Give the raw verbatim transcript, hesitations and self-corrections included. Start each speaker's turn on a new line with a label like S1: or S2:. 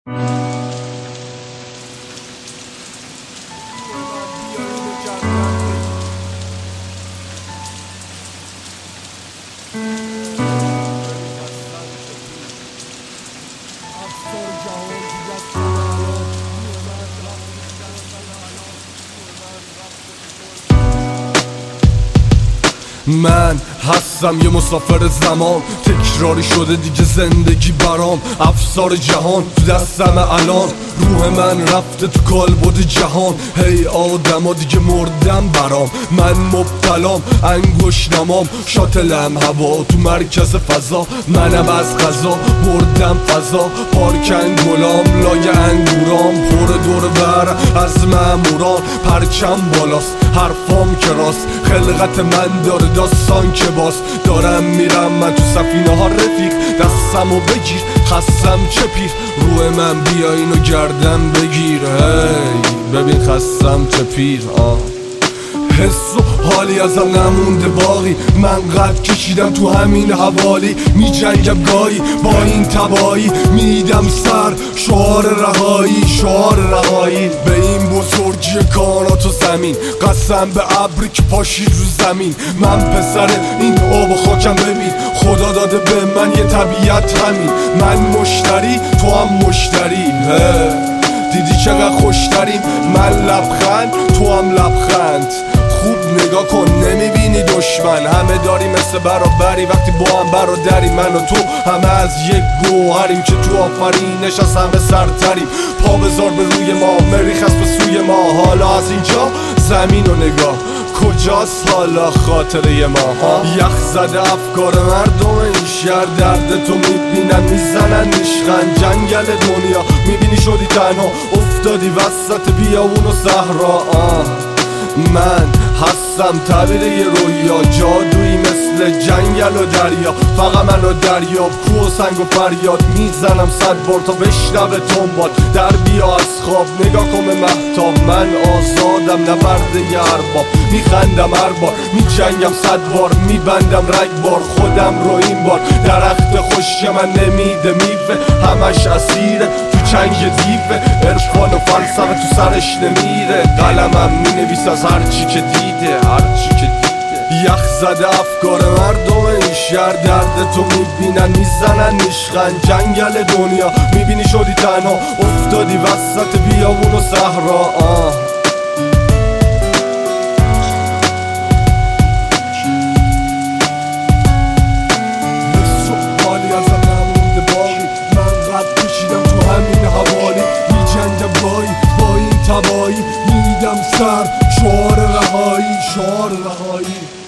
S1: من هستم یه مسافر زمان، تکراری شده دیگه زندگی برام. افسار جهان تو دستم الان، روح من رفته تو کالبد جهان. هی آدما دیگه مردم برام، من مبتلام انگوش نمام. شاتلم هوا تو مرکز فضا، منم از غذا بردم فضا. پارکن گلام لای انگورام، پر دور بر از ماموران. پرچم بالاست حرفام کراست، خلقت من داره داستان که باز. دارم میرم من تو سفینه ها رفیق، دستمو بگیر خستم چه پیر. روح من بیا اینو گردم بگیر، هی ببین خستم چه پیر. آه حس و حالی ازم نمونده باقی، من قد کشیدم تو همین حوالی. می جنگم گاهی با این تبایی، میدم سر شعار رهایی، شعار رهایی. به این بزرگی کانات و زمین، قسم به ابری که پاشید رو زمین. من پسر این آب و خاکم، ببین خدا داده به من یه طبیعت همین. من مشتری تو هم مشتری، دیدی چقدر خوشتریم. من لبخند تو هم لبخند، خوب نگاه کن نمیبینی دشمن. همه داری مثل برابری وقتی با هم برادری. من و تو همه از یک گوهریم که تو آفرینش از همه سرتریم. پا بذار به روی ما، مریخ است به سوی ما. حالا از اینجا زمین و نگاه، کجاست حالا خاطره ما؟ ها یخ زده افکار مردم این شهر، درد تو میبینن میزنن نیشخند. جنگل دنیا میبینی شدی تنها، افتادی وسط بیابون و صحرا. من هستم تعبیر یه رویا، جادویی مثل جنگل و دریا. فقط من و دریا، کوه و سنگ و فریاد. میزنم صد بار تا بشنوه تنبال. در بیا از خواب نگاه کن به مهتاب، من آزادم نبرد یه ارباب. میخندم هر بار میجنگم صد بار، میبندم رگبار خودم رو این بار. درخت خشک من نمیده میوه، همش اسیره تو چنگ دیوه. عرفان و فلسفه تو سرش نمیره، قلمم مینویس از هرچی که دیده، هرچی که دیده. یخ زده افکار مردم این شهر، درد تو میبینن میزنن نیشخند. جنگل دنیا میبینی شدی تنها، افتادی وسط بیابون و صحرا. با این تبایی میدم سر شعار رهایی، شعار رهایی.